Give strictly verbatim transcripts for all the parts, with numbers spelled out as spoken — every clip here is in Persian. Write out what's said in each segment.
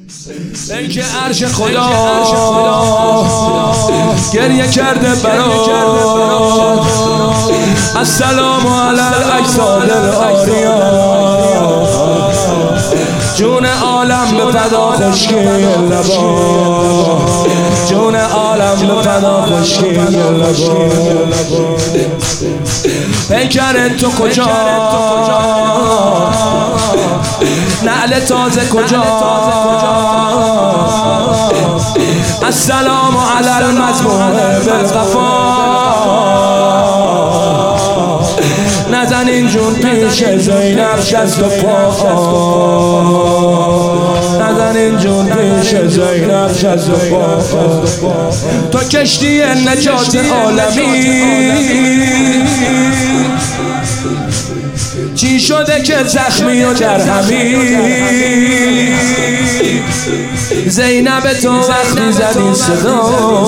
ای که عرش خدا گریه کرده برات. السلام علی الاجساد العاریه، جون عالم به فدا خشکی لبا، جون عالم به فدا خشکی لبا. پیکر تو کجا، نعل تازه کجا. السلام علی المذبوح بالغفا، نزنین جون پیش زینب شست و پا، نزنین جون پیش زینب شست و پا. تو کشتی نجات عالمی، چی شده که زخمی و درهمی؟ زینب تو وقتی زدی صدا،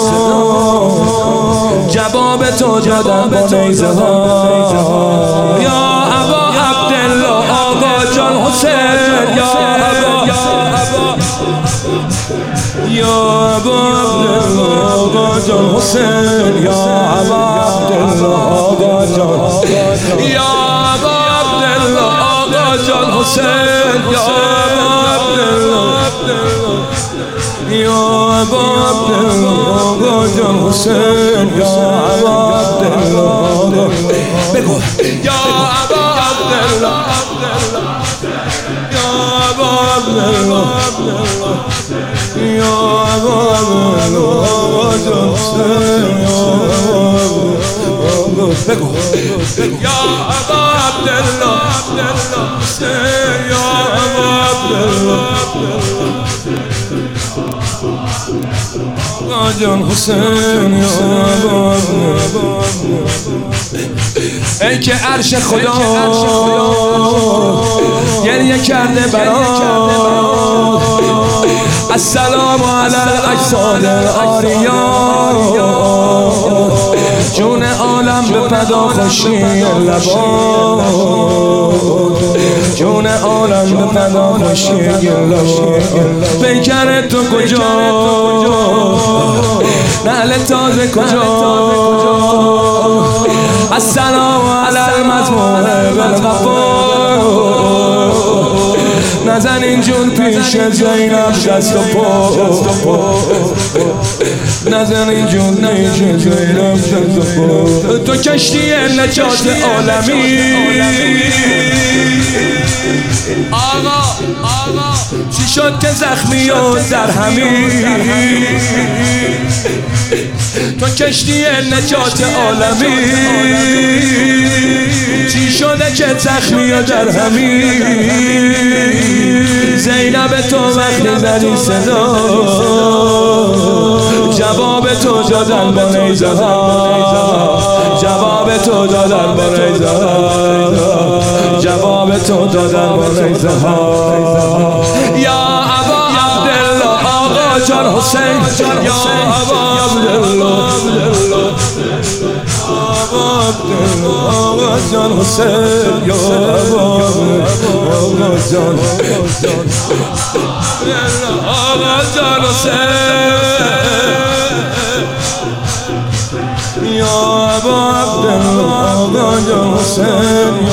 جواب تو دادم با نیزه ها. یا ابا عبدالله آقا جان حسین، یا ابا یا ابا عبدالله آقا جان حسین، یا ابا عبدالله آقا جان، یا ابا عبدالله آقا جان حسین، یا ابا عبدالله، یا ابا عبدالله آقا جان حسین، یا ابا عبدالله. بگو یا ابا عبدالله، یا ابا عبدالله، یا ابا عبدالله آقا جان حسین، یا ابا. بگو یا ابا عبدالله، یا ابا عبدالله آقا جان حسین، یا ابا. ای که عرش خدا گریه کرده برات. السلام علی الاجساد العاریه، جون عالم به فدا خشکی لبا، جون عالم به فدا خشکی لبا. پیکر تو کجا، نعل تازه کجا. السلام علی المذبوح بالغفا، نزنین جون پیش زینب شست و پا، نزنین جون پیش زینب شست و پا. تو کشتی نجات عالمی، آقا آقا چی شد که زخمی و درهمی؟ تو کشتی نجات عالمی، چی شده که زخمی و درهمی؟ زینب تو وقتی زدی صدا، جواب تو دادن با نیزه ها، جواب تو دادن با نیزه ها، جواب تو دادن با نیزه ها. یا ابا عبدالله آقا جان حسین، یا ابا عبدالله آقا جان حسین، یا ابا آقا جان، آقا جان حسین، یا ابا عبدالله آقا جان حسین.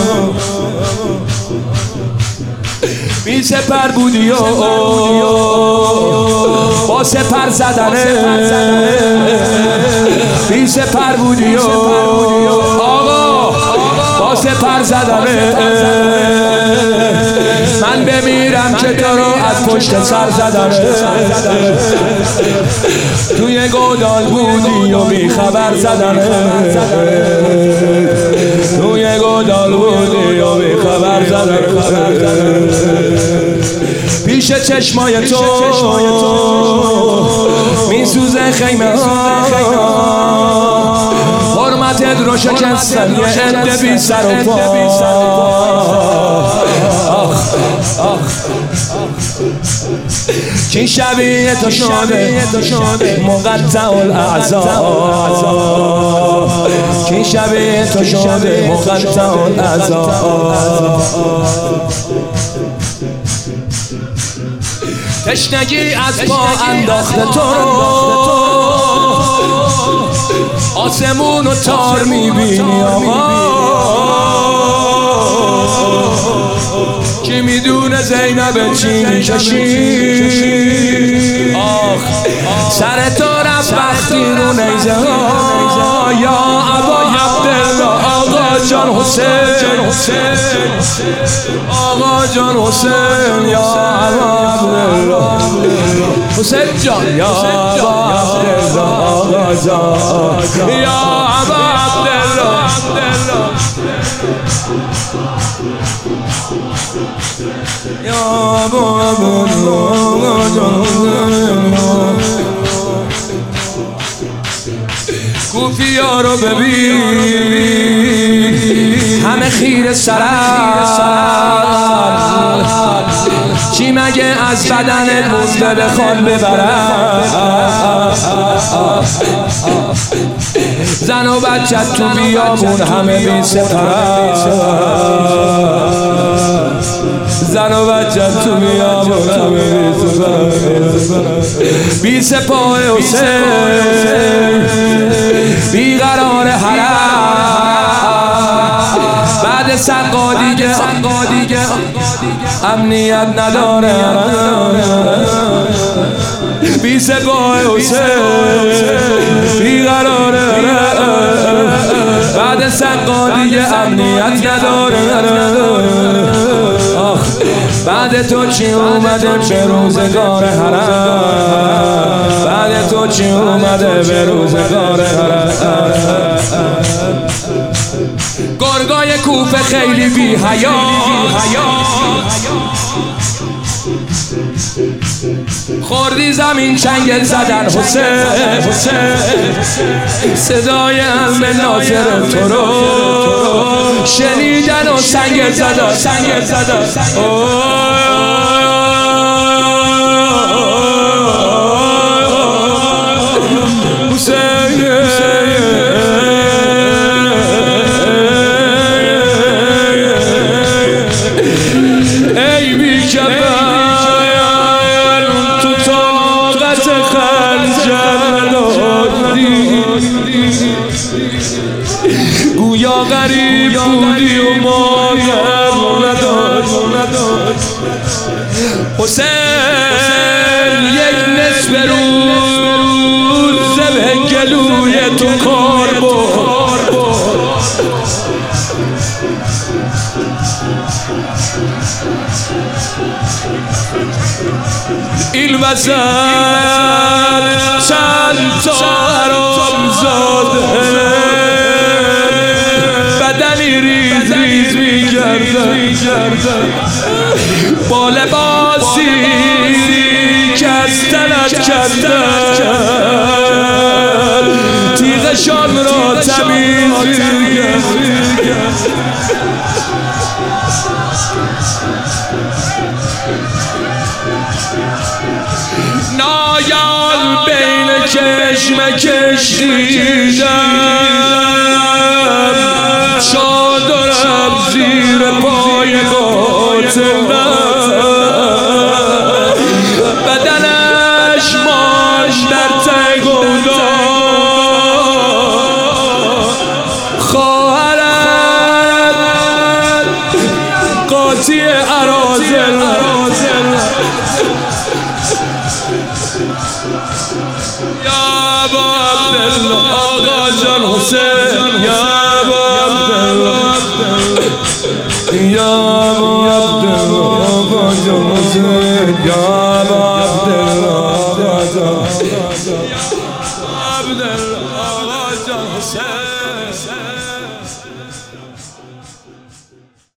بی سپر بودی و با سپر زدنه، بی سپر بودی و آقا با سپر زدنه. من بمیرم که تو رو از پشت سر زدنه. توی گودال بودی و بی خبر زدنه، توی گودال بودی و بی خبر زدنه. پیش چشمای تو میسوزه خیمه ها، حرمتت رو شکستن یه عده بی سر و پا. کی شبیه تو شده مقطع الاعضا، کی شبیه تو شده مقطع الاعضا. تشنگی از پا انداخته تو رو، آسمون و تار میبینی آقا. کی میدونه زینب چی میکشی؟ آخ سر تو رفت وقتی رو نیزه ها. یا ابا عبدالله آقا جان حسین، آقا جان حسین، یا ابا عبدالله حسین جان، یا ابا عبدالله آقا جان، یا ابا عبدالله. یا ابا عبدالله جان حسین، کوفیا رو ببین همه خیر سرم، چی مگه از بدن مونده بخوان ببرم؟ زن و بچه تو بیابون همه بی سپرم، زن و بچه تو بیابون همه بی سپرم، بی سپاه حسین، بی قرار حرم، بعد سقا دیگه امنیت نداره. بی سپاه حسین، بی قرار حرم، بعد سقا دیگه امنیت نداره. آخ بعد تو چی اومده به روزگار حرم، بعد تو چی اومده به روزگار حرم. گرگای کوفه خیلی بی حیا، خوردی زمین چنگل زدن حسین، صدای علم ناصر تو رو شنیدن و سنگل زدن. گویا غریب بودی و مادر نداشت حسین، یک نصف روز زبه گلوی تو کار برد. این وسط چند تا حرام زاده بدنی ریز ریز می‌گردن، با لباسی که از تنت کردن تیغشان را تمیز می‌گردن. نایال بین چشم کشیدم، چادرم زیر پای قاتلم، بدنش ماش در ته گودال، خواهرم قاطی اراذل. یا ابا عبدالله آقا جان حسین، یا ابا عبدالله، یا ابا عبدالله آقا جان حسین، یا ابا عبدالله آقا جان حسین.